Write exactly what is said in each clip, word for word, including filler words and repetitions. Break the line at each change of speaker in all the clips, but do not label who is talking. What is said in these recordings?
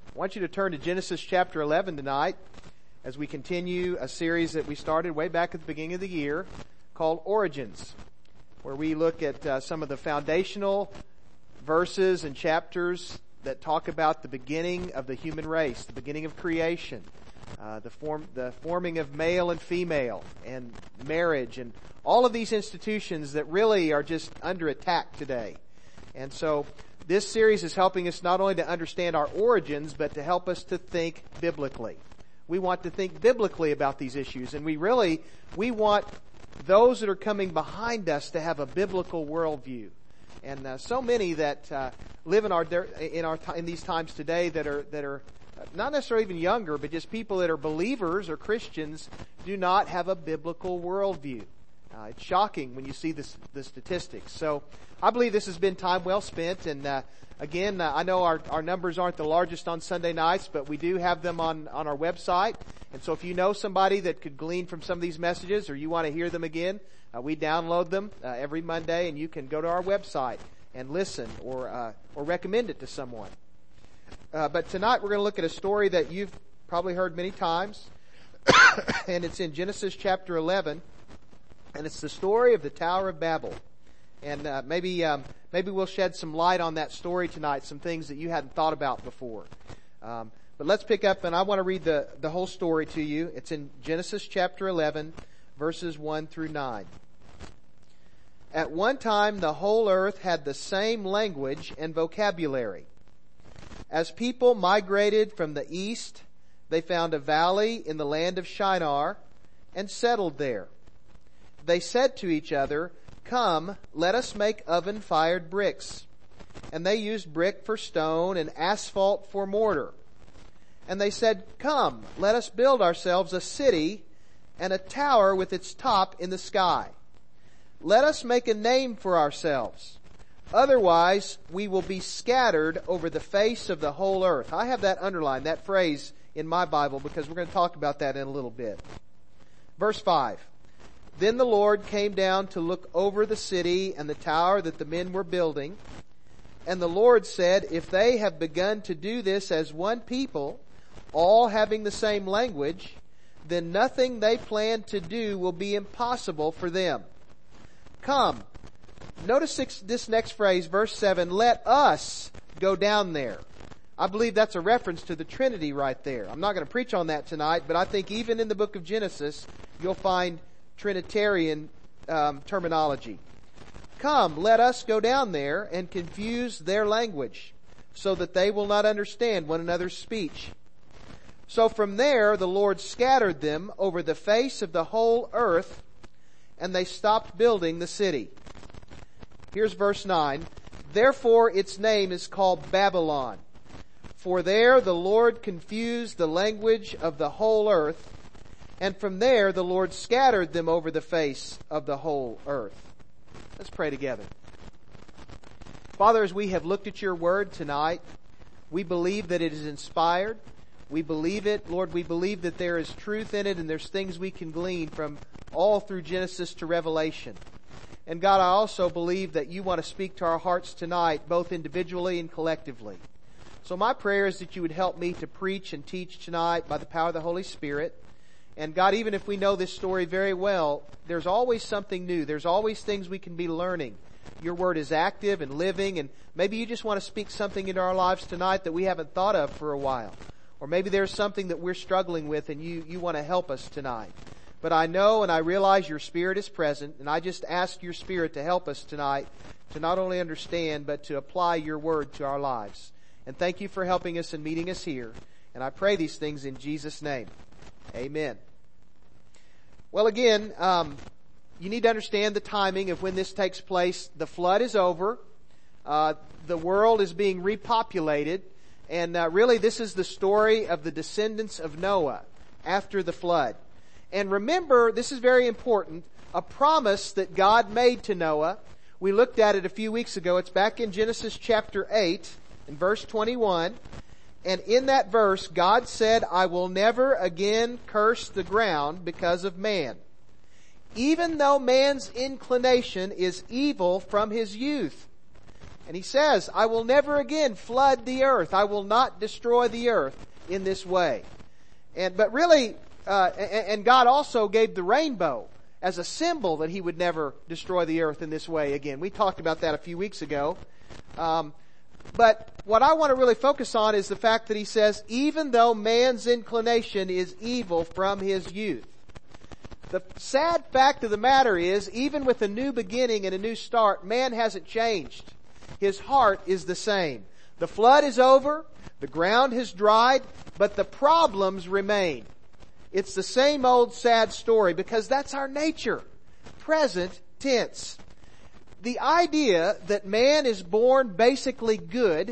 I want you to turn to Genesis chapter eleven tonight as we continue a series that we started way back at the beginning of the year called Origins, where we look at uh, some of the foundational verses and chapters that talk about the beginning of the human race, the beginning of creation, uh, the form, the forming of male and female, and marriage, and all of these institutions that really are just under attack today. And so this series is helping us not only to understand our origins, but to help us to think biblically. We want to think biblically about these issues, and we really, we want those that are coming behind us to have a biblical worldview. And uh, so many that uh, live in our in our in these times today that are that are not necessarily even younger, but just people that are believers or Christians do not have a biblical worldview. Uh, it's shocking when you see this, the statistics. So I believe this has been time well spent. And uh, again, uh, I know our, our numbers aren't the largest on Sunday nights, but we do have them on, on our website. And so if you know somebody that could glean from some of these messages or you want to hear them again, uh, we download them uh, every Monday, and you can go to our website and listen or uh, or recommend it to someone. Uh, but tonight we're going to look at a story that you've probably heard many times, and it's in Genesis chapter eleven. And it's the story of the Tower of Babel. And uh, maybe um, maybe we'll shed some light on that story tonight, some things that you hadn't thought about before. Um, but let's pick up, and I want to read the, the whole story to you. It's in Genesis chapter eleven, verses one through nine. At one time, the whole earth had the same language and vocabulary. As people migrated from the east, they found a valley in the land of Shinar and settled there. They said to each other, "Come, let us make oven-fired bricks." And they used brick for stone and asphalt for mortar. And they said, "Come, let us build ourselves a city and a tower with its top in the sky. Let us make a name for ourselves. Otherwise, we will be scattered over the face of the whole earth." I have that underlined, that phrase in my Bible, because we're going to talk about that in a little bit. Verse five. Then the Lord came down to look over the city and the tower that the men were building. And the Lord said, "If they have begun to do this as one people, all having the same language, then nothing they plan to do will be impossible for them. Come." Notice this next phrase, verse seven, "Let us go down there." I believe that's a reference to the Trinity right there. I'm not going to preach on that tonight, but I think even in the book of Genesis, you'll find Trinitarian um, terminology. "Come, let us go down there and confuse their language, so that they will not understand one another's speech." So from there the Lord scattered them over the face of the whole earth, and they stopped building the city. Here's verse nine. "Therefore its name is called Babylon, for there the Lord confused the language of the whole earth, and from there the Lord scattered them over the face of the whole earth." Let's pray together. Father, as we have looked at your word tonight, we believe that it is inspired. We believe it, Lord, we believe that there is truth in it, and there's things we can glean from all through Genesis to Revelation. And God, I also believe that you want to speak to our hearts tonight, both individually and collectively. So my prayer is that you would help me to preach and teach tonight by the power of the Holy Spirit. And God, even if we know this story very well, there's always something new. There's always things we can be learning. Your word is active and living, and maybe you just want to speak something into our lives tonight that we haven't thought of for a while. Or maybe there's something that we're struggling with and you, you want to help us tonight. But I know and I realize your Spirit is present, and I just ask your Spirit to help us tonight to not only understand, but to apply your word to our lives. And thank you for helping us and meeting us here. And I pray these things in Jesus' name. Amen. Well, again, um, you need to understand the timing of when this takes place. The flood is over. Uh, the world is being repopulated. And uh, really, this is the story of the descendants of Noah after the flood. And remember, this is very important, a promise that God made to Noah. We looked at it a few weeks ago. It's back in Genesis chapter eight, in verse twenty-one. And in that verse, God said, "I will never again curse the ground because of man, even though man's inclination is evil from his youth. And he says, I will never again flood the earth. I will not destroy the earth in this way. And, but really, uh, and, and God also gave the rainbow as a symbol that he would never destroy the earth in this way again. We talked about that a few weeks ago. Um, but what I want to really focus on is the fact that he says, even though man's inclination is evil from his youth. The sad fact of the matter is, even with a new beginning and a new start, man hasn't changed. His heart is the same. The flood is over, the ground has dried, but the problems remain. It's the same old sad story because that's our nature. Present tense. The idea that man is born basically good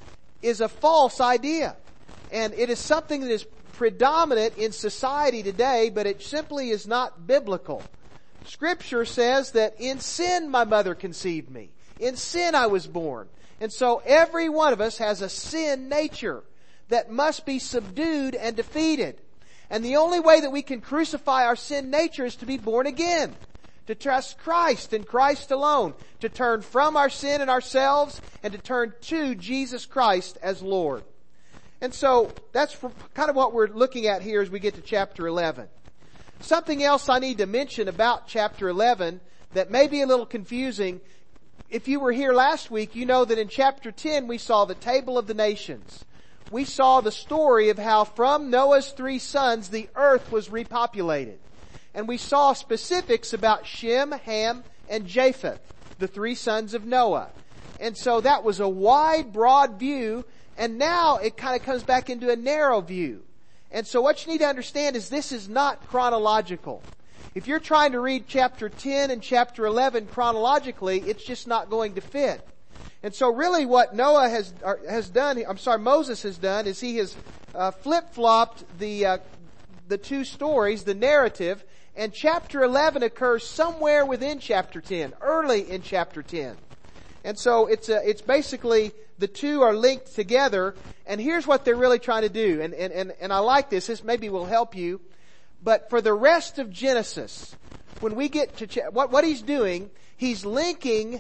is a false idea. And it is something that is predominant in society today, but it simply is not biblical. Scripture says that in sin my mother conceived me. In sin I was born. And so every one of us has a sin nature that must be subdued and defeated. And the only way that we can crucify our sin nature is to be born again. To trust Christ and Christ alone. To turn from our sin and ourselves and to turn to Jesus Christ as Lord. And so that's kind of what we're looking at here as we get to chapter eleven. Something else I need to mention about chapter eleven that may be a little confusing. If you were here last week, you know that in chapter ten we saw the table of the nations. We saw the story of how from Noah's three sons the earth was repopulated. And we saw specifics about Shem, Ham, and Japheth, the three sons of Noah. And so that was a wide, broad view, and now it kind of comes back into a narrow view. And so what you need to understand is this is not chronological. If you're trying to read chapter ten and chapter eleven chronologically, it's just not going to fit. And so really what Noah has has done, I'm sorry, Moses has done, is he has uh, flip-flopped the uh, the two stories, the narrative, and chapter eleven occurs somewhere within chapter ten, early in chapter ten. And so it's a, it's basically the two are linked together, and here's what they're really trying to do. And and and, and I like this. This maybe will help you. But for the rest of Genesis, when we get to cha- what what he's doing, he's linking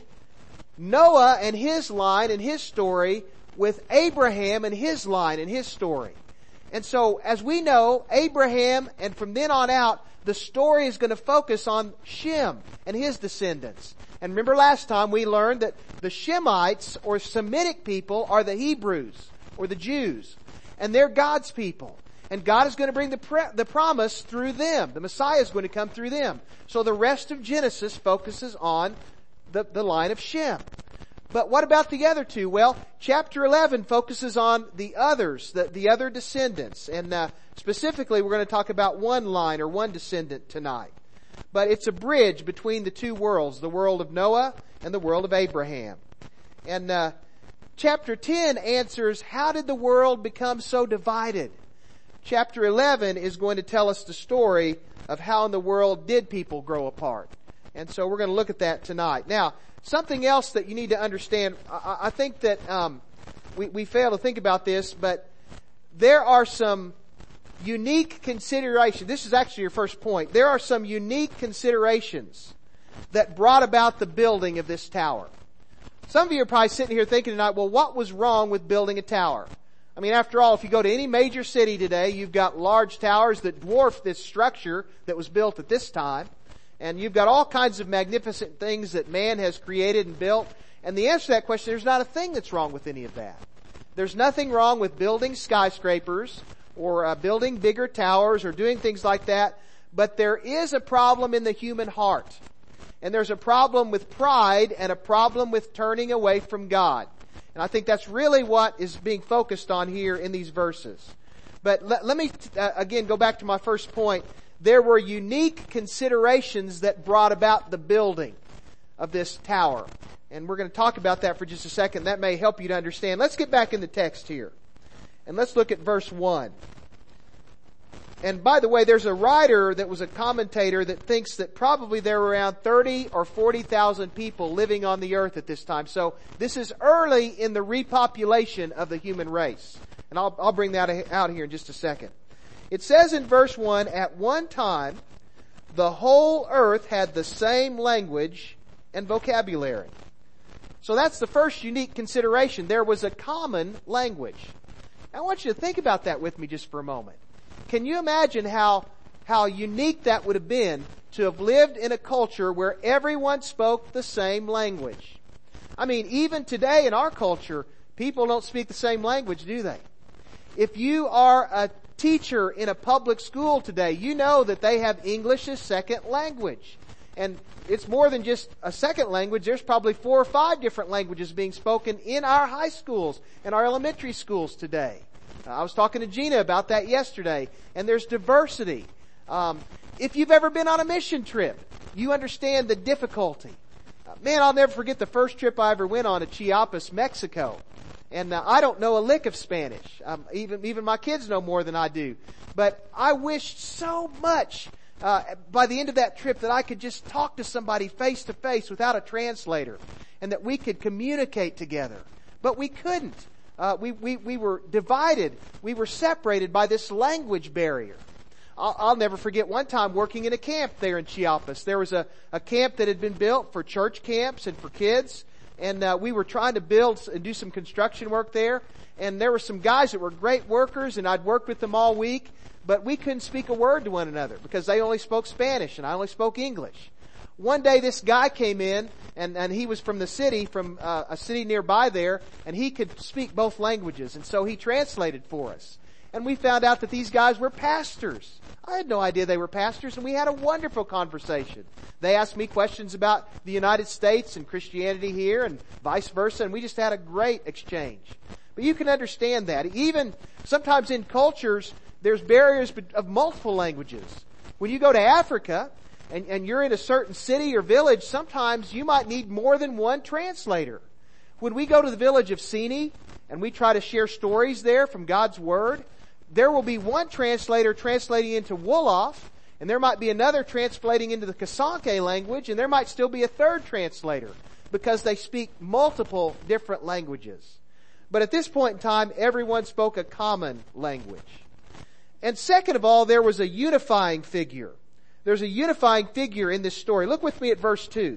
Noah and his line and his story with Abraham and his line and his story. And so, as we know, Abraham, and from then on out, the story is going to focus on Shem and his descendants. And remember last time we learned that the Shemites or Semitic people are the Hebrews or the Jews. And they're God's people. And God is going to bring the, pre- the promise through them. The Messiah is going to come through them. So the rest of Genesis focuses on the, the line of Shem. But what about the other two? Well, chapter eleven focuses on the others, the, the other descendants. And uh, specifically, we're going to talk about one line or one descendant tonight. But it's a bridge between the two worlds, the world of Noah and the world of Abraham. And uh, chapter ten answers, how did the world become so divided? Chapter eleven is going to tell us the story of how in the world did people grow apart. And so we're going to look at that tonight. Now, something else that you need to understand, I, I think that um, we, we fail to think about this, but there are some unique considerations. This is actually your first point. There are some unique considerations that brought about the building of this tower. Some of you are probably sitting here thinking tonight, well, what was wrong with building a tower? I mean, after all, if you go to any major city today, you've got large towers that dwarf this structure that was built at this time. And you've got all kinds of magnificent things that man has created and built. And the answer to that question, there's not a thing that's wrong with any of that. There's nothing wrong with building skyscrapers or uh, building bigger towers or doing things like that. But there is a problem in the human heart. And there's a problem with pride and a problem with turning away from God. And I think that's really what is being focused on here in these verses. But let, let me, uh, again, go back to my first point. There were unique considerations that brought about the building of this tower. And we're going to talk about that for just a second. That may help you to understand. Let's get back in the text here. And let's look at verse one. And by the way, there's a writer that was a commentator that thinks that probably there were around thirty or forty thousand people living on the earth at this time. So this is early in the repopulation of the human race. And I'll, I'll bring that out here in just a second. It says in verse one, at one time, the whole earth had the same language and vocabulary. So that's the first unique consideration. There was a common language. I want you to think about that with me just for a moment. Can you imagine how, how unique that would have been to have lived in a culture where everyone spoke the same language? I mean, even today in our culture, people don't speak the same language, do they? If you are a teacher in a public school today, you know that they have English as second language. And it's more than just a second language. There's probably four or five different languages being spoken in our high schools and our elementary schools today. Uh, I was talking to Gina about that yesterday, and there's diversity. Um, if you've ever been on a mission trip, you understand the difficulty. Uh, man, I'll never forget the first trip I ever went on to Chiapas, Mexico. And uh, I don't know a lick of Spanish. Um, even even my kids know more than I do. But I wished so much uh, by the end of that trip that I could just talk to somebody face to face without a translator, and that we could communicate together. But we couldn't. Uh, we we we were divided. We were separated by this language barrier. I'll, I'll never forget one time working in a camp there in Chiapas. There was a, a camp that had been built for church camps and for kids. And uh, we were trying to build and do some construction work there. And there were some guys that were great workers, and I'd worked with them all week. But we couldn't speak a word to one another because they only spoke Spanish and I only spoke English. One day this guy came in, and, and he was from the city, from uh, a city nearby there, and he could speak both languages. And so he translated for us. And we found out that these guys were pastors. I had no idea they were pastors, and we had a wonderful conversation. They asked me questions about the United States and Christianity here and vice versa, and we just had a great exchange. But you can understand that. Even sometimes in cultures, there's barriers of multiple languages. When you go to Africa and, and you're in a certain city or village, sometimes you might need more than one translator. When we go to the village of Sini and we try to share stories there from God's Word, there will be one translator translating into Wolof, and there might be another translating into the Kasanke language, and there might still be a third translator because they speak multiple different languages. But at this point in time, everyone spoke a common language. And second of all, there was a unifying figure. There's a unifying figure in this story. Look with me at verse two.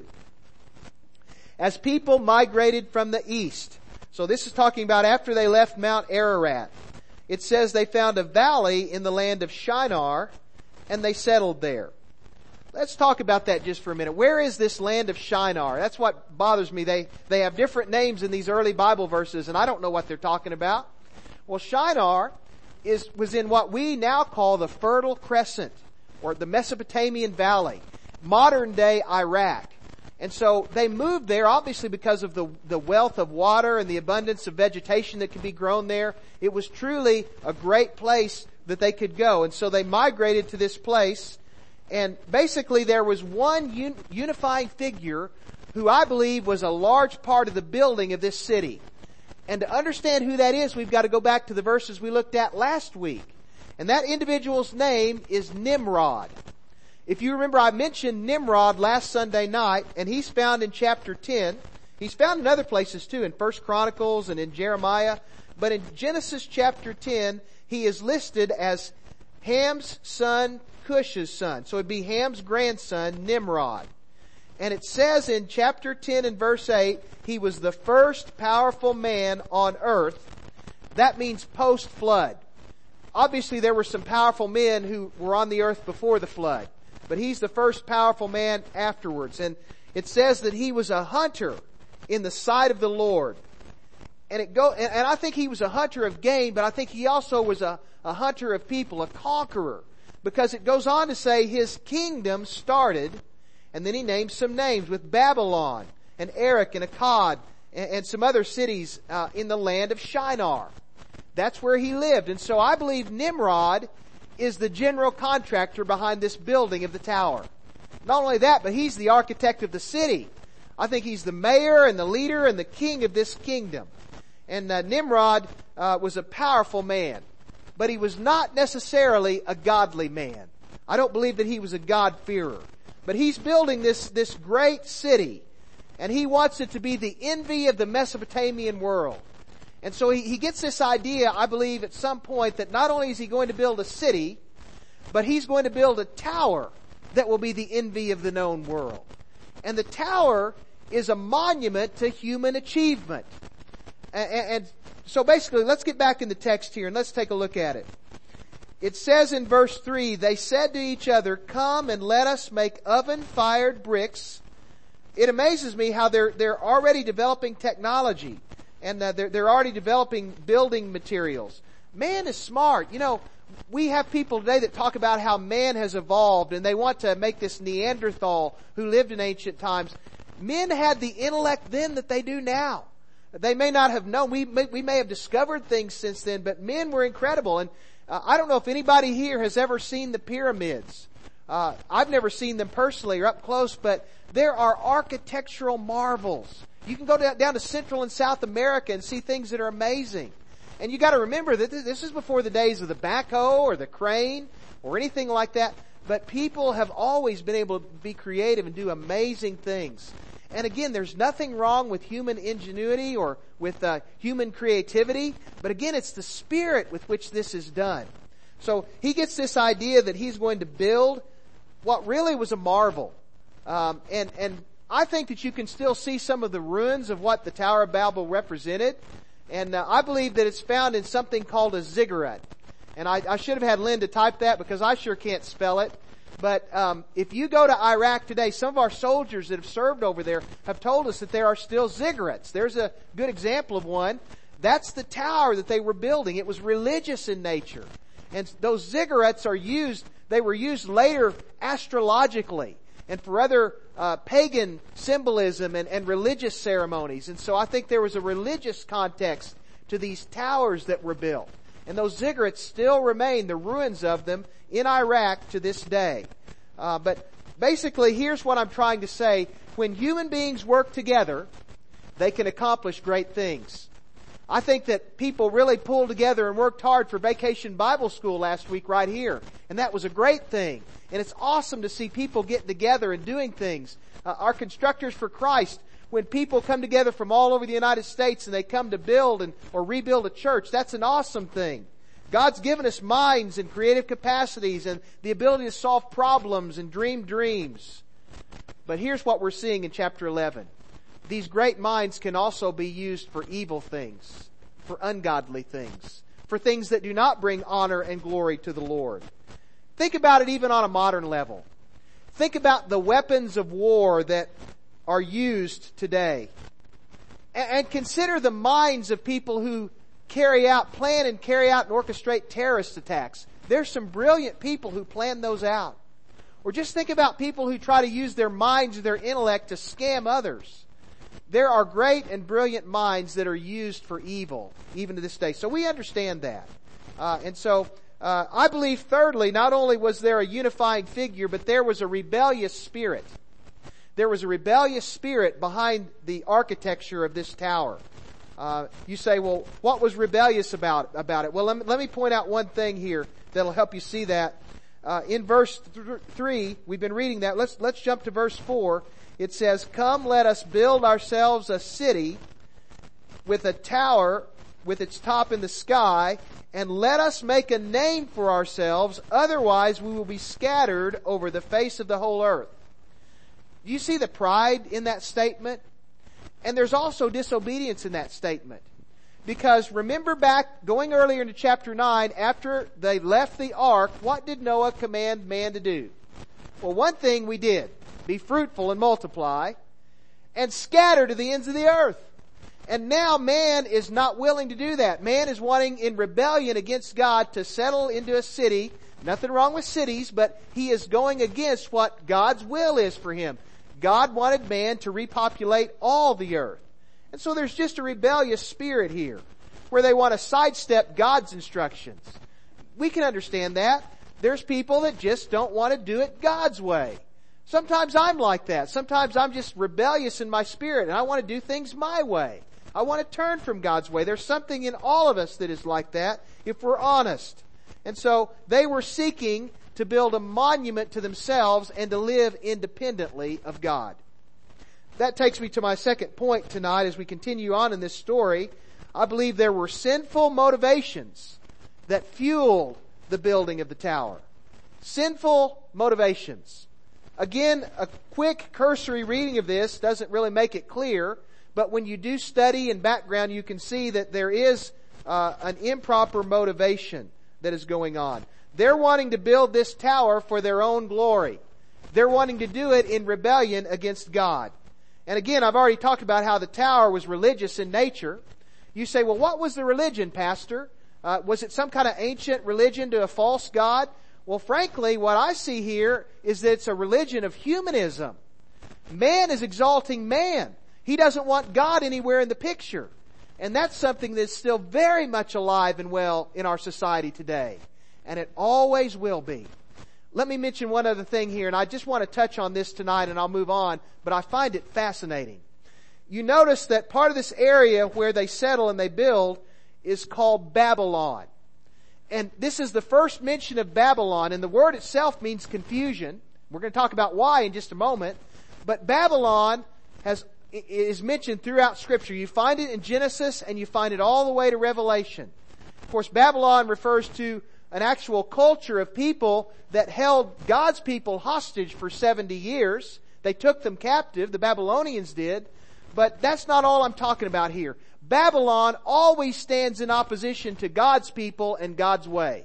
As people migrated from the east. So this is talking about after they left Mount Ararat. It says they found a valley in the land of Shinar, and they settled there. Let's talk about that just for a minute. Where is this land of Shinar? That's what bothers me. They, they have different names in these early Bible verses, and I don't know what they're talking about. Well, Shinar is, was in what we now call the Fertile Crescent, or the Mesopotamian Valley, modern day Iraq. And so they moved there obviously because of the, the wealth of water and the abundance of vegetation that could be grown there. It was truly a great place that they could go. And so they migrated to this place. And basically there was one un- unifying figure who I believe was a large part of the building of this city. And to understand who that is, we've got to go back to the verses we looked at last week. And that individual's name is Nimrod. If you remember, I mentioned Nimrod last Sunday night, and he's found in chapter ten. He's found in other places too, in First Chronicles and in Jeremiah. But in Genesis chapter ten, he is listed as Ham's son, Cush's son. So it'd be Ham's grandson, Nimrod. And it says in chapter ten and verse eight, he was the first powerful man on earth. That means post-flood. Obviously there were some powerful men who were on the earth before the flood. But he's the first powerful man afterwards. And it says that he was a hunter in the sight of the Lord. And it go, and, and I think he was a hunter of game, but I think he also was a, a hunter of people, a conqueror. Because it goes on to say his kingdom started, and then he names some names with Babylon and Erech and Akkad and, and some other cities uh, in the land of Shinar. That's where he lived. And so I believe Nimrod is the general contractor behind this building of the tower. Not only that, but he's the architect of the city. I think he's the mayor and the leader and the king of this kingdom. And uh, Nimrod uh, was a powerful man. But he was not necessarily a godly man. I don't believe that he was a God-fearer. But he's building this, this great city. And he wants it to be the envy of the Mesopotamian world. And so he, he gets this idea, I believe, at some point that not only is he going to build a city, but he's going to build a tower that will be the envy of the known world. And the tower is a monument to human achievement. And, and so basically, let's get back in the text here and let's take a look at it. It says in verse three, they said to each other, come and let us make oven-fired bricks. It amazes me how they're, they're already developing technology. And uh, they're, they're already developing building materials. Man is smart. You know, we have people today that talk about how man has evolved and they want to make this Neanderthal who lived in ancient times. Men had the intellect then that they do now. They may not have known. We may, we may have discovered things since then, but men were incredible. And uh, I don't know if anybody here has ever seen the pyramids. Uh, I've never seen them personally or up close, but there are architectural marvels. You can go down to Central and South America and see things that are amazing. And you got to remember that this is before the days of the backhoe or the crane or anything like that. But people have always been able to be creative and do amazing things. And again, there's nothing wrong with human ingenuity or with uh, human creativity. But again, it's the spirit with which this is done. So he gets this idea that he's going to build what really was a marvel. Um, and, and I think that you can still see some of the ruins of what the Tower of Babel represented. And uh, I believe that it's found in something called a ziggurat. And I, I should have had Lynn to type that because I sure can't spell it. But um, if you go to Iraq today, some of our soldiers that have served over there have told us that there are still ziggurats. There's a good example of one. That's the tower that they were building. It was religious in nature. And those ziggurats are used, they were used later astrologically and for other uh, pagan symbolism and, and religious ceremonies. And so I think there was a religious context to these towers that were built. And those ziggurats still remain, the ruins of them, in Iraq to this day. Uh, but basically, here's what I'm trying to say. When human beings work together, they can accomplish great things. I think that people really pulled together and worked hard for Vacation Bible School last week right here. And that was a great thing. And it's awesome to see people getting together and doing things. Uh, our Constructors for Christ, when people come together from all over the United States and they come to build and or rebuild a church, that's an awesome thing. God's given us minds and creative capacities and the ability to solve problems and dream dreams. But here's what we're seeing in chapter eleven. These great minds can also be used for evil things, for ungodly things, for things that do not bring honor and glory to the Lord. Think about it even on a modern level. Think about the weapons of war that are used today. And consider the minds of people who carry out, plan and carry out and orchestrate terrorist attacks. There's some brilliant people who plan those out. Or just think about people who try to use their minds or their intellect to scam others. There are great and brilliant minds that are used for evil, even to this day. So we understand that. Uh, and so, uh, I believe thirdly, not only was there a unifying figure, but there was a rebellious spirit. There was a rebellious spirit behind the architecture of this tower. Uh, you say, well, what was rebellious about, about it? Well, let me, let me point out one thing here that'll help you see that. Uh, in verse th- three, we've been reading that. Let's, let's jump to verse four. It says, come, let us build ourselves a city with a tower with its top in the sky, and let us make a name for ourselves, otherwise we will be scattered over the face of the whole earth. Do you see the pride in that statement? And there's also disobedience in that statement. Because remember back, going earlier into chapter nine, after they left the ark, what did Noah command man to do? Well, one thing we did. Be fruitful and multiply, and scatter to the ends of the earth. And now man is not willing to do that. Man is wanting in rebellion against God to settle into a city. Nothing wrong with cities, but he is going against what God's will is for him. God wanted man to repopulate all the earth. And so there's just a rebellious spirit here, where they want to sidestep God's instructions. We can understand that. There's people that just don't want to do it God's way. Sometimes I'm like that. Sometimes I'm just rebellious in my spirit and I want to do things my way. I want to turn from God's way. There's something in all of us that is like that, if we're honest. And so they were seeking to build a monument to themselves and to live independently of God. That takes me to my second point tonight as we continue on in this story. I believe there were sinful motivations that fueled the building of the tower. Sinful motivations. Again, a quick cursory reading of this doesn't really make it clear, but when you do study and background, you can see that there is uh, an improper motivation that is going on. They're wanting to build this tower for their own glory. They're wanting to do it in rebellion against God. And again, I've already talked about how the tower was religious in nature. You say, well, what was the religion, Pastor? Uh, was it some kind of ancient religion to a false god? Well, frankly, what I see here is that it's a religion of humanism. Man is exalting man. He doesn't want God anywhere in the picture. And that's something that's still very much alive and well in our society today. And it always will be. Let me mention one other thing here, and I just want to touch on this tonight and I'll move on, but I find it fascinating. You notice that part of this area where they settle and they build is called Babylon. And this is the first mention of Babylon, and the word itself means confusion. We're going to talk about why in just a moment. But Babylon has is mentioned throughout Scripture. You find it in Genesis and you find it all the way to Revelation. Of course, Babylon refers to an actual culture of people that held God's people hostage for seventy years. They took them captive, the Babylonians did. But that's not all I'm talking about here. Babylon always stands in opposition to God's people and God's way.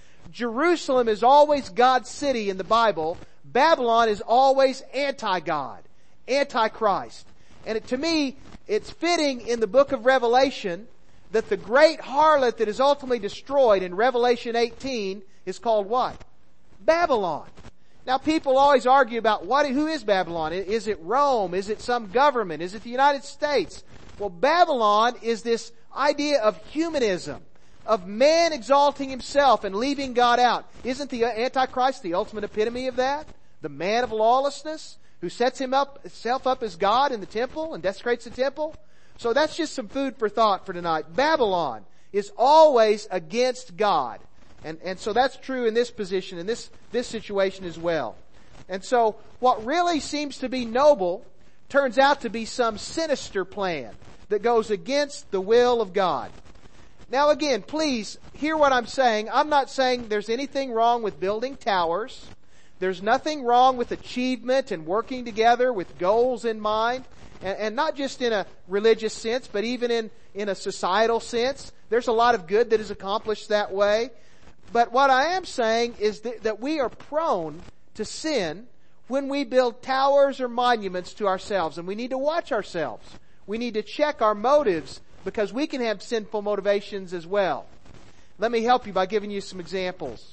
Jerusalem is always God's city in the Bible. Babylon is always anti-God, anti-Christ. And it, to me, it's fitting in the book of Revelation that the great harlot that is ultimately destroyed in Revelation eighteen is called what? Babylon. Now people always argue about what, who is Babylon? Is it Rome? Is it some government? Is it the United States? Well, Babylon is this idea of humanism, of man exalting himself and leaving God out. Isn't the Antichrist the ultimate epitome of that? The man of lawlessness who sets him up, himself up as God in the temple and desecrates the temple? So that's just some food for thought for tonight. Babylon is always against God. And, and so that's true in this position, in this, this situation as well. And so what really seems to be noble turns out to be some sinister plan that goes against the will of God. Now again, please hear what I'm saying. I'm not saying there's anything wrong with building towers. There's nothing wrong with achievement and working together with goals in mind. And, and not just in a religious sense, but even in, in a societal sense. There's a lot of good that is accomplished that way. But what I am saying is that, that we are prone to sin when we build towers or monuments to ourselves. And we need to watch ourselves. We need to check our motives because we can have sinful motivations as well. Let me help you by giving you some examples.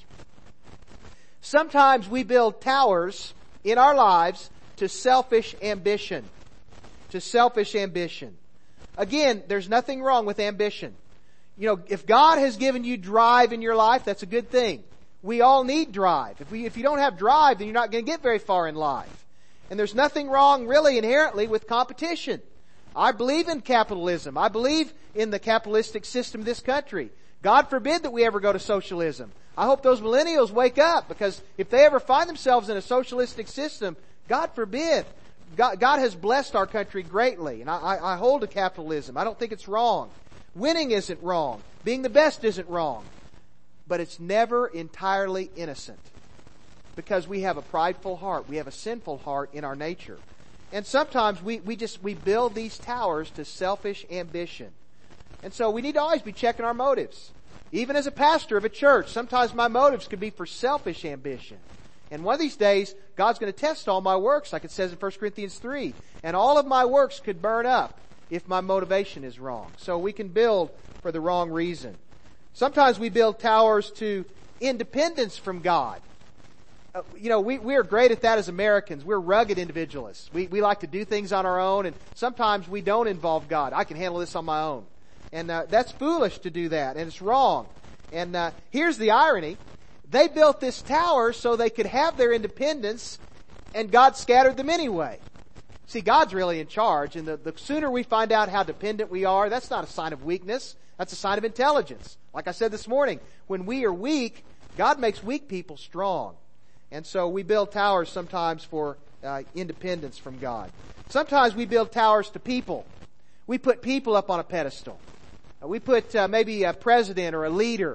Sometimes we build towers in our lives to selfish ambition. To selfish ambition. Again, there's nothing wrong with ambition. You know, if God has given you drive in your life, that's a good thing. We all need drive. If we, if you don't have drive, then you're not going to get very far in life. And there's nothing wrong really inherently with competition. I believe in capitalism. I believe in the capitalistic system of this country. God forbid that we ever go to socialism. I hope those millennials wake up, because if they ever find themselves in a socialistic system, God forbid. God, God has blessed our country greatly, and I, I, I hold to capitalism. I don't think it's wrong. Winning isn't wrong. Being the best isn't wrong. But it's never entirely innocent, because we have a prideful heart. We have a sinful heart in our nature. And sometimes we, we just, we build these towers to selfish ambition. And so we need to always be checking our motives. Even as a pastor of a church, sometimes my motives could be for selfish ambition. And one of these days, God's going to test all my works, like it says in First Corinthians three. And all of my works could burn up if my motivation is wrong. So we can build for the wrong reason. Sometimes we build towers to independence from God. Uh, you know, we, we are great at that as Americans. We're rugged individualists. We, we like to do things on our own, and sometimes we don't involve God. I can handle this on my own. And uh, that's foolish to do that, and it's wrong. And uh, here's the irony. They built this tower so they could have their independence, and God scattered them anyway. See, God's really in charge, and the, the sooner we find out how dependent we are, that's not a sign of weakness. That's a sign of intelligence. Like I said this morning, when we are weak, God makes weak people strong. And so we build towers sometimes for uh, independence from God. Sometimes we build towers to people. We put people up on a pedestal. Uh, we put uh, maybe a president or a leader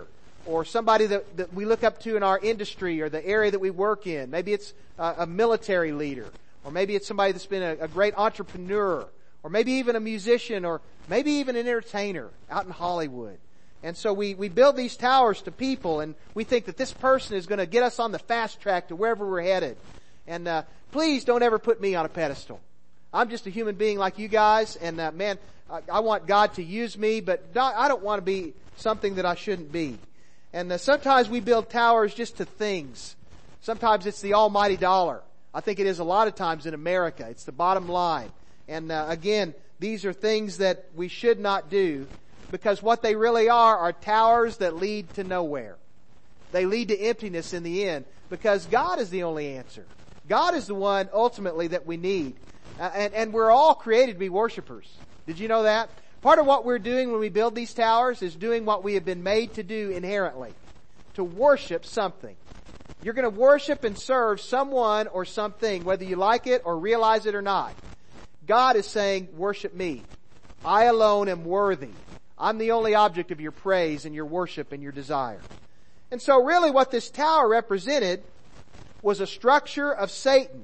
or somebody that, that we look up to in our industry or the area that we work in. Maybe it's a, a military leader, or maybe it's somebody that's been a, a great entrepreneur, or maybe even a musician, or maybe even an entertainer out in Hollywood. And so we, we build these towers to people, and we think that this person is going to get us on the fast track to wherever we're headed. And uh, please don't ever put me on a pedestal. I'm just a human being like you guys, and uh, man, I, I want God to use me, but not, I don't want to be something that I shouldn't be. And uh, sometimes we build towers just to things. Sometimes it's the almighty dollar. I think it is a lot of times in America. It's the bottom line. And uh, again, these are things that we should not do, because what they really are are towers that lead to nowhere. They lead to emptiness in the end, because God is the only answer. God is the one ultimately that we need. Uh, and, and we're all created to be worshipers. Did you know that? Part of what we're doing when we build these towers is doing what we have been made to do inherently. To worship something. You're going to worship and serve someone or something, whether you like it or realize it or not. God is saying, worship me. I alone am worthy. I'm the only object of your praise and your worship and your desire. And so really what this tower represented was a structure of Satan.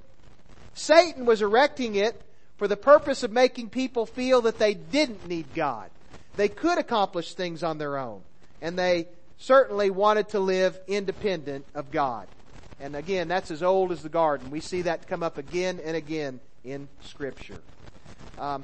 Satan was erecting it for the purpose of making people feel that they didn't need God. They could accomplish things on their own. And they certainly wanted to live independent of God. And again, that's as old as the garden. We see that come up again and again in Scripture. Um,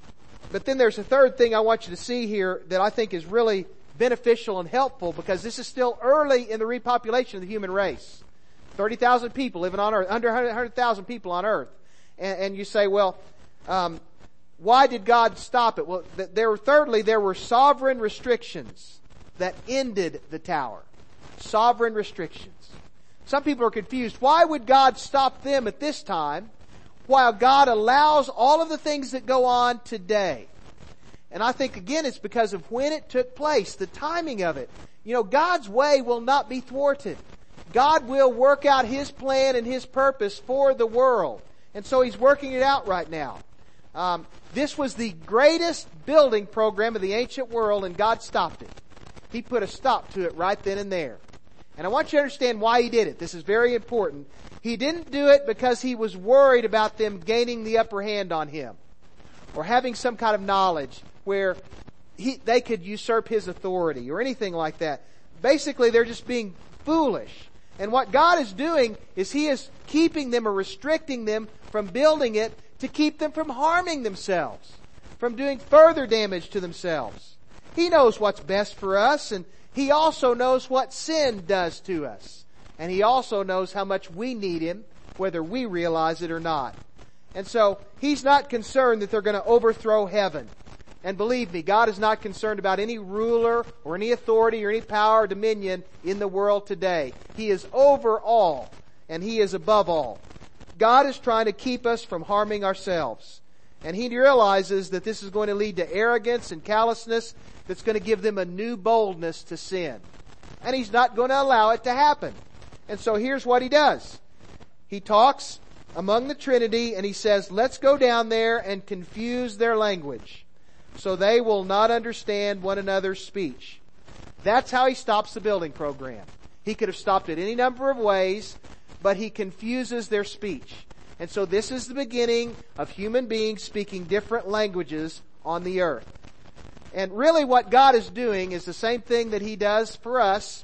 but then there's a third thing I want you to see here that I think is really beneficial and helpful, because this is still early in the repopulation of the human race. thirty thousand people living on earth, under one hundred thousand people on earth. And, and you say, well, um, why did God stop it? Well, th- there were, thirdly, there were sovereign restrictions that ended the tower. Sovereign restrictions. Some people are confused. Why would God stop them at this time while God allows all of the things that go on today? And I think, again, it's because of when it took place, the timing of it. You know, God's way will not be thwarted. God will work out His plan and His purpose for the world. And so He's working it out right now. Um, this was the greatest building program of the ancient world, and God stopped it. He put a stop to it right then and there. And I want you to understand why He did it. This is very important. He didn't do it because He was worried about them gaining the upper hand on Him, or having some kind of knowledge where he, they could usurp His authority or anything like that. Basically, they're just being foolish. And what God is doing is He is keeping them or restricting them from building it to keep them from harming themselves, from doing further damage to themselves. He knows what's best for us, and He also knows what sin does to us. And He also knows how much we need Him, whether we realize it or not. And so, He's not concerned that they're going to overthrow heaven. And believe me, God is not concerned about any ruler or any authority or any power or dominion in the world today. He is over all, and He is above all. God is trying to keep us from harming ourselves. And He realizes that this is going to lead to arrogance and callousness that's going to give them a new boldness to sin. And He's not going to allow it to happen. And so here's what He does. He talks among the Trinity, and He says, let's go down there and confuse their language, so they will not understand one another's speech. That's how He stops the building program. He could have stopped it any number of ways, but He confuses their speech. And so this is the beginning of human beings speaking different languages on the earth. And really what God is doing is the same thing that He does for us.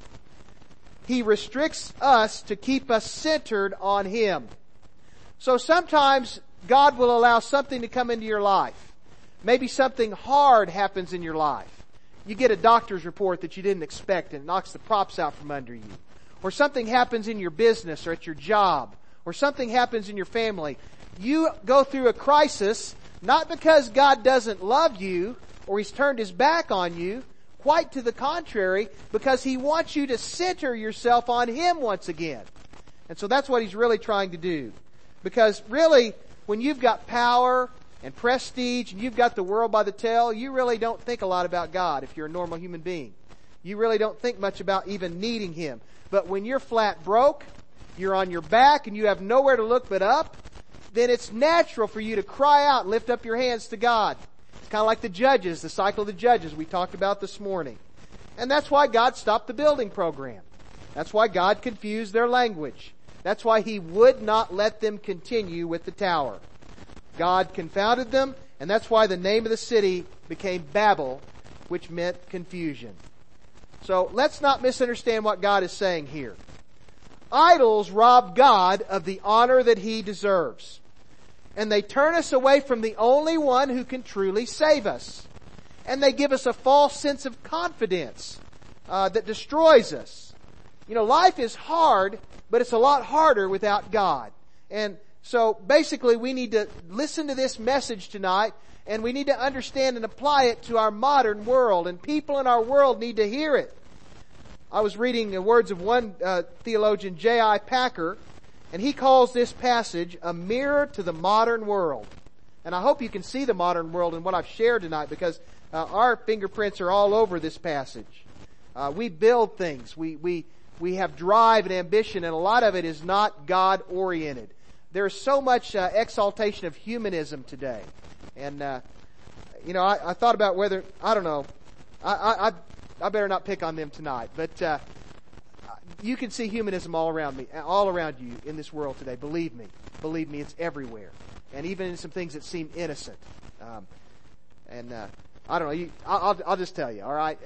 He restricts us to keep us centered on Him. So sometimes God will allow something to come into your life. Maybe something hard happens in your life. You get a doctor's report that you didn't expect, and it knocks the props out from under you. Or something happens in your business or at your job. Or something happens in your family. You go through a crisis, not because God doesn't love you or He's turned His back on you. Quite to the contrary, because He wants you to center yourself on Him once again. And so that's what He's really trying to do. Because really, when you've got power and prestige, and you've got the world by the tail, you really don't think a lot about God if you're a normal human being. You really don't think much about even needing Him. But when you're flat broke, you're on your back, and you have nowhere to look but up, then it's natural for you to cry out and lift up your hands to God. It's kind of like the Judges, the cycle of the Judges we talked about this morning. And that's why God stopped the building program. That's why God confused their language. That's why He would not let them continue with the tower. God confounded them, and that's why the name of the city became Babel, which meant confusion. So let's not misunderstand what God is saying here. Idols rob God of the honor that He deserves. And they turn us away from the only one who can truly save us. And they give us a false sense of confidence uh, that destroys us. You know, life is hard, but it's a lot harder without God. And so basically we need to listen to this message tonight, and we need to understand and apply it to our modern world. And people in our world need to hear it. I was reading the words of one uh, theologian, J I Packer, and he calls this passage a mirror to the modern world. And I hope you can see the modern world in what I've shared tonight, because uh, our fingerprints are all over this passage. Uh, we build things. We, we, we have drive and ambition, and a lot of it is not God-oriented. There's so much uh, exaltation of humanism today. And, uh, you know, I, I thought about whether, I don't know, I, I, I better not pick on them tonight, but uh, you can see humanism all around me, all around you in this world today. Believe me. Believe me, it's everywhere. And even in some things that seem innocent. Um, and, uh, I don't know, you, I'll, I'll just tell you, all right?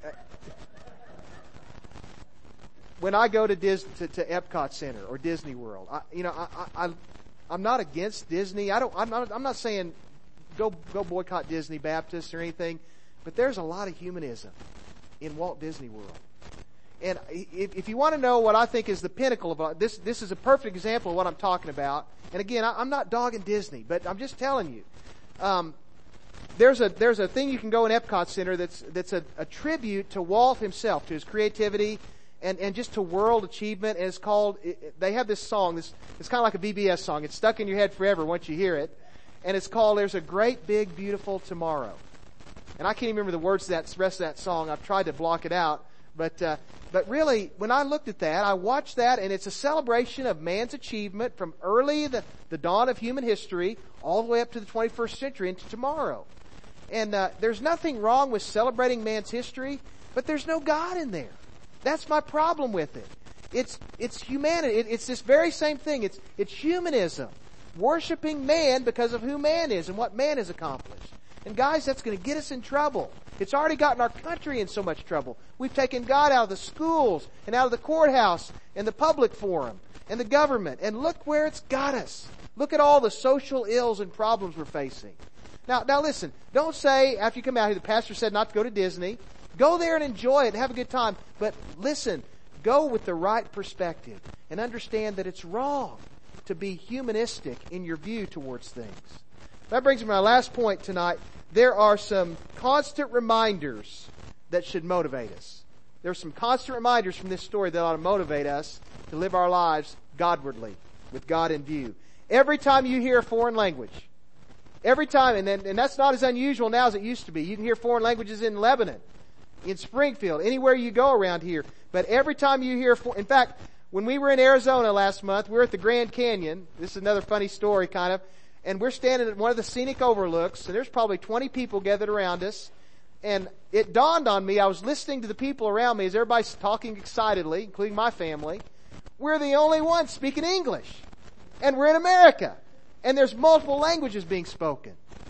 When I go to, Dis, to, to Epcot Center or Disney World, I, you know, I, I, I'm not against Disney. I don't, I'm not, I'm not saying go, go boycott Disney Baptists or anything, but there's a lot of humanism in Walt Disney World. And if, if you want to know what I think is the pinnacle of this, this is a perfect example of what I'm talking about. And again, I, I'm not dogging Disney, but I'm just telling you, um, there's a there's a thing you can go in Epcot Center that's that's a, a tribute to Walt himself, to his creativity, and and just to world achievement. And it's called. It, they have this song. This it's kind of like a V B S song. It's stuck in your head forever once you hear it. And it's called "There's a Great Big Beautiful Tomorrow." And I can't even remember the words to that rest of that song. I've tried to block it out. But uh, but really, when I looked at that, I watched that, and it's a celebration of man's achievement from early the, the dawn of human history all the way up to the twenty-first century into tomorrow. And uh, there's nothing wrong with celebrating man's history, but there's no God in there. That's my problem with it. It's it's humanity. It, it's this very same thing. It's it's humanism, worshiping man because of who man is and what man has accomplished. And guys, that's going to get us in trouble. It's already gotten our country in so much trouble. We've taken God out of the schools and out of the courthouse and the public forum and the government. And look where it's got us. Look at all the social ills and problems we're facing. Now, now listen, don't say after you come out here, the pastor said not to go to Disney. Go there and enjoy it and have a good time. But listen, go with the right perspective and understand that it's wrong to be humanistic in your view towards things. That brings me to my last point tonight. There are some constant reminders that should motivate us. There are some constant reminders from this story that ought to motivate us to live our lives Godwardly, with God in view. Every time you hear a foreign language, every time, and, then, and that's not as unusual now as it used to be. You can hear foreign languages in Lebanon, in Springfield, anywhere you go around here. But every time you hear, in fact, when we were in Arizona last month, we were at the Grand Canyon. This is another funny story, kind of. And we're standing at one of the scenic overlooks, and there's probably twenty people gathered around us. And it dawned on me, I was listening to the people around me as everybody's talking excitedly, including my family. We're the only ones speaking English. And we're in America. And there's multiple languages being spoken.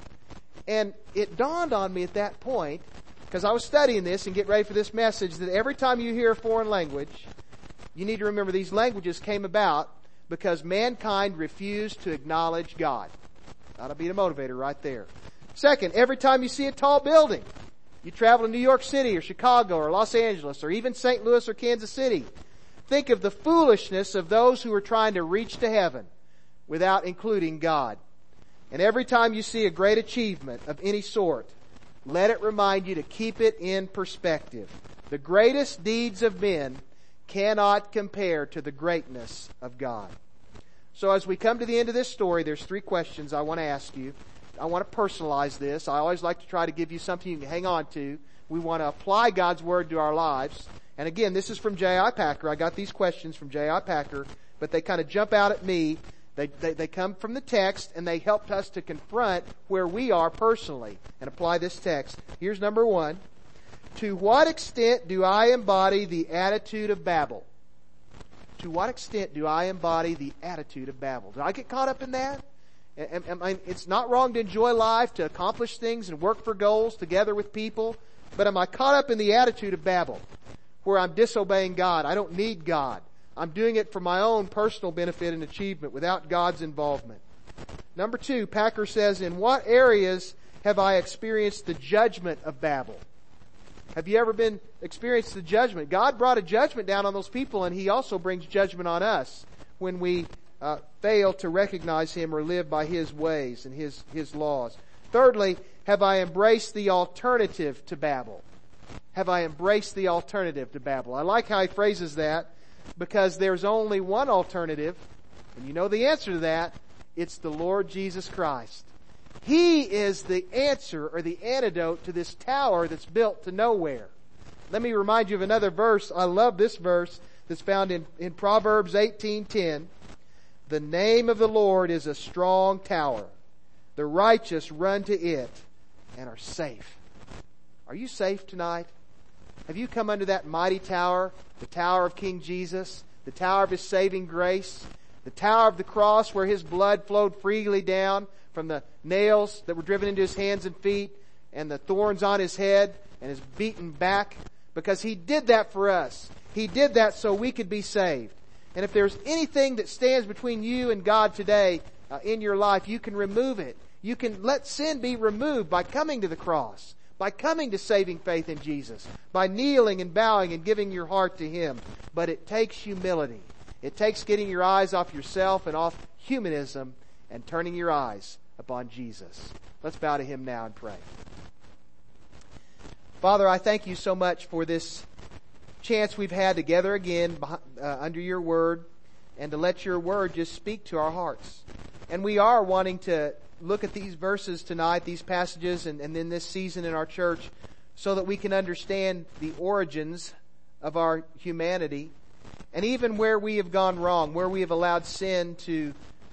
And it dawned on me at that point, because I was studying this and getting ready for this message, that every time you hear a foreign language, you need to remember these languages came about because mankind refused to acknowledge God. That'll be the motivator right there. Second, every time you see a tall building, you travel to New York City or Chicago or Los Angeles or even Saint Louis or Kansas City, think of the foolishness of those who are trying to reach to heaven without including God. And every time you see a great achievement of any sort, let it remind you to keep it in perspective. The greatest deeds of men cannot compare to the greatness of God. So as we come to the end of this story, there's three questions I want to ask you. I want to personalize this. I always like to try to give you something you can hang on to. We want to apply God's Word to our lives. And again, this is from J I Packer. I got these questions from J I Packer, but they kind of jump out at me. They, they, they come from the text, and they helped us to confront where we are personally and apply this text. Here's number one. To what extent do I embody the attitude of Babel? To what extent do I embody the attitude of Babel? Do I get caught up in that? Am, am, it's not wrong to enjoy life, to accomplish things and work for goals together with people. But am I caught up in the attitude of Babel, where I'm disobeying God? I don't need God. I'm doing it for my own personal benefit and achievement without God's involvement. Number two, Packer says, in what areas have I experienced the judgment of Babel? Have you ever been experienced the judgment? God brought a judgment down on those people, and He also brings judgment on us when we uh, fail to recognize Him or live by His ways and His, His laws. Thirdly, have I embraced the alternative to Babel? Have I embraced the alternative to Babel? I like how he phrases that, because there's only one alternative, and you know the answer to that. It's the Lord Jesus Christ. He is the answer or the antidote to this tower that's built to nowhere. Let me remind you of another verse. I love this verse that's found in, in Proverbs eighteen ten. The name of the Lord is a strong tower. The righteous run to it and are safe. Are you safe tonight? Have you come under that mighty tower, the tower of King Jesus, the tower of His saving grace, the tower of the cross where His blood flowed freely down from the nails that were driven into His hands and feet and the thorns on His head and His beaten back? Because He did that for us. He did that so we could be saved. And if there's anything that stands between you and God today uh, in your life, you can remove it. You can let sin be removed by coming to the cross, by coming to saving faith in Jesus, by kneeling and bowing and giving your heart to Him. But it takes humility. It takes getting your eyes off yourself and off humanism and turning your eyes upon Jesus. Let's bow to Him now and pray. Father, I thank You so much for this chance we've had together again uh, under Your Word, and to let Your Word just speak to our hearts. And we are wanting to look at these verses tonight, these passages, and, and in this season in our church, so that we can understand the origins of our humanity, and even where we have gone wrong, where we have allowed sin to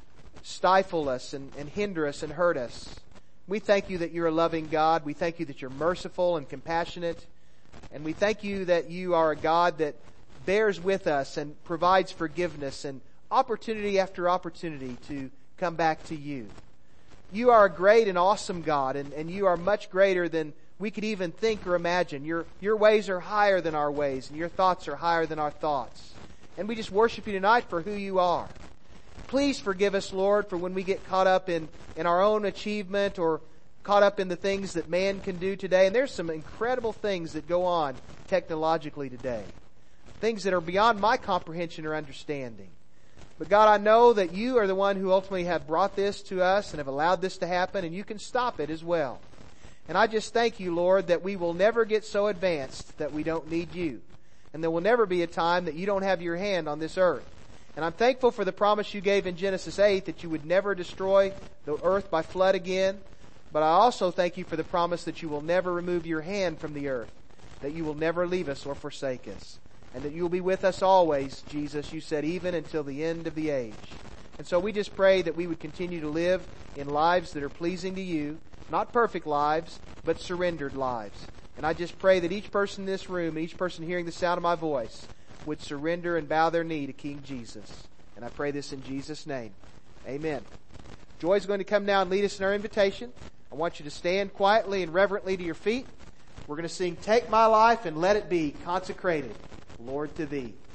stifle us and, and hinder us and hurt us. We thank You that You're a loving God. We thank You that You're merciful and compassionate. And we thank You that You are a God that bears with us and provides forgiveness and opportunity after opportunity to come back to You. You are a great and awesome God, and, and You are much greater than we could even think or imagine. Your, your ways are higher than our ways, and Your thoughts are higher than our thoughts. And we just worship You tonight for who You are. Please forgive us, Lord, for when we get caught up in, in our own achievement or caught up in the things that man can do today. And there's some incredible things that go on technologically today. Things that are beyond my comprehension or understanding. But God, I know that You are the one who ultimately have brought this to us and have allowed this to happen, and You can stop it as well. And I just thank You, Lord, that we will never get so advanced that we don't need You. And there will never be a time that You don't have Your hand on this earth. And I'm thankful for the promise You gave in Genesis eight that You would never destroy the earth by flood again. But I also thank You for the promise that You will never remove Your hand from the earth, that You will never leave us or forsake us, and that You will be with us always, Jesus, You said, even until the end of the age. And so we just pray that we would continue to live in lives that are pleasing to You, not perfect lives, but surrendered lives. And I just pray that each person in this room, each person hearing the sound of my voice, would surrender and bow their knee to King Jesus. And I pray this in Jesus' name. Amen. Joy's going to come now and lead us in our invitation. I want you to stand quietly and reverently to your feet. We're going to sing, Take My Life and Let It Be Consecrated, Lord, to Thee.